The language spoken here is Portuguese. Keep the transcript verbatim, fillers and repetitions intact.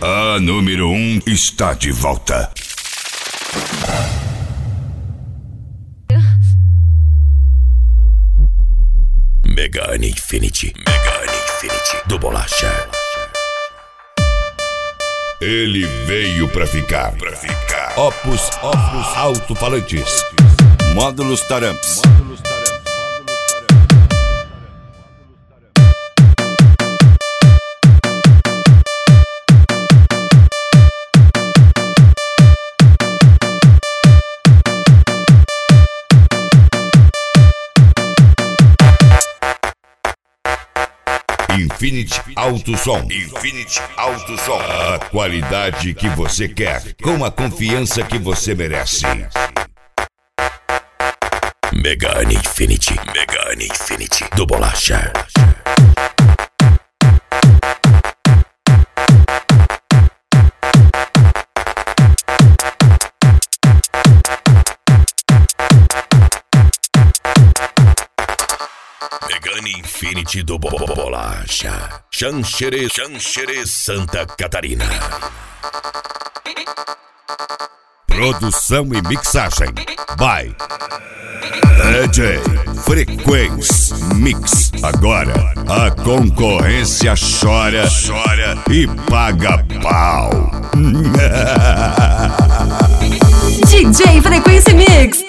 A número um está de volta. Megane Infinity, Megane Infinity do Bolacha. Ele veio pra ficar, pra ficar. Opus, Opus alto-falantes. Módulos Taramps. Infinity Alto Som. Infinity Alto Som. A qualidade que você quer, com a confiança que você merece. Megane Infinity, Megane Infinity do Bolacha. Megane Infinity do Bolacha. Xanxerê, Xanxerê, Santa Catarina. Produção e mixagem by D J Frequência Mix. Agora a concorrência chora, chora e paga pau. D J Frequência Mix.